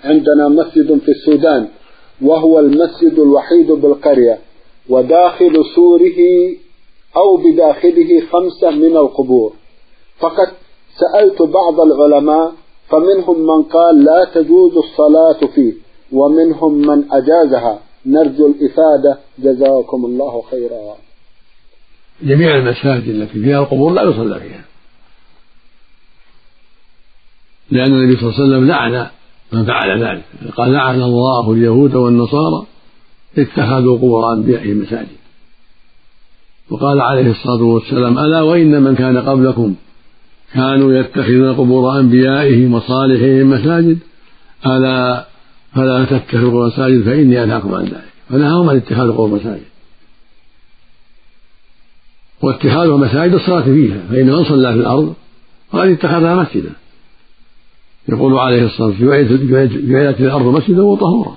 عندنا مسجد في السودان وهو المسجد الوحيد بالقرية، وداخل سوره أو بداخله 5 من القبور. فقد سألت بعض العلماء فمنهم من قال لا تجوز الصلاة فيه ومنهم من أجازها. نرجو الإفادة جزاكم الله خيرا. جميع المساجد التي فيها القبور لا يصلى فيها، لأن النبي صلى الله عليه وسلم لعن من فعل ذلك، قال لعن الله اليهود والنصارى اتخذوا قبور أنبيائهم مساجد. وقال عليه الصلاة والسلام ألا وإن من كان قبلكم كانوا يتخذون قبور أنبيائهم وصالحهم مساجد ألا فلا تتخذوا مساجد فإني أنهاكم عن ذلك. فنهاهم عن اتخاذ قبور مساجد، واتخاذها مساجد الصلاة فيها، فإن من صلى في الأرض فقد اتخذها مسجدا. يقول عليه الصلاة والسلام جعلت الأرض مسجدا وطهورا.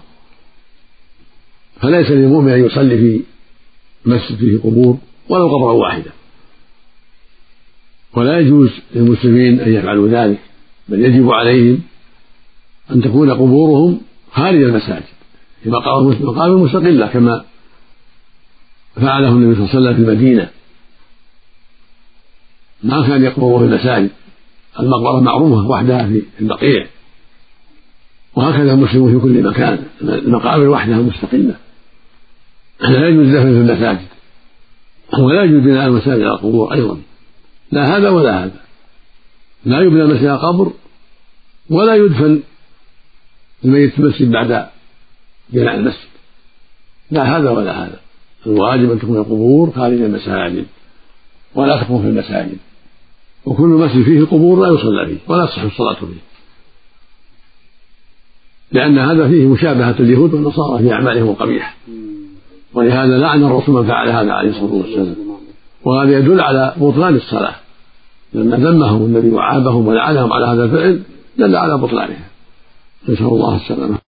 فليس للمؤمن أن يصلي في مسجد فيه قبور ولو قبرا واحدا، ولا يجوز للمسلمين أن يفعلوا ذلك، بل يجب عليهم أن تكون قبورهم خارج المساجد في مقام مستقلة كما فعله النبي صلى الله عليه وسلم في المدينة، ما كان يقبر في المساجد، المقبرة معروفة وحدها في البقيع، وهكذا المسلمون في كل مكان المقابر وحدها مستقلة. لا يجوز دفن في المساجد، ولا يجوز بناء المساجد على القبور أيضا، لا هذا ولا هذا، لا يبنى المسجد قبر ولا يدفن الميت في المسجد بعد بناء المسجد، لا هذا ولا هذا. الواجب أن تكون القبور خارج المساجد ولا تكون في المساجد، وكل مسجد فيه قبور لا يصلى فيه ولا تصح الصلاة فيه، لأن هذا فيه مشابهة اليهود والنصارى في أعمالهم القبيحة، ولهذا لعن الرسول من فعل هذا عليه الصلاة والسلام. وهذا يدل على بطلان الصلاة، لما ذمهم النبي وعابهم ولعنهم على هذا الفعل دل على بطلانها. نسأل الله السلامة.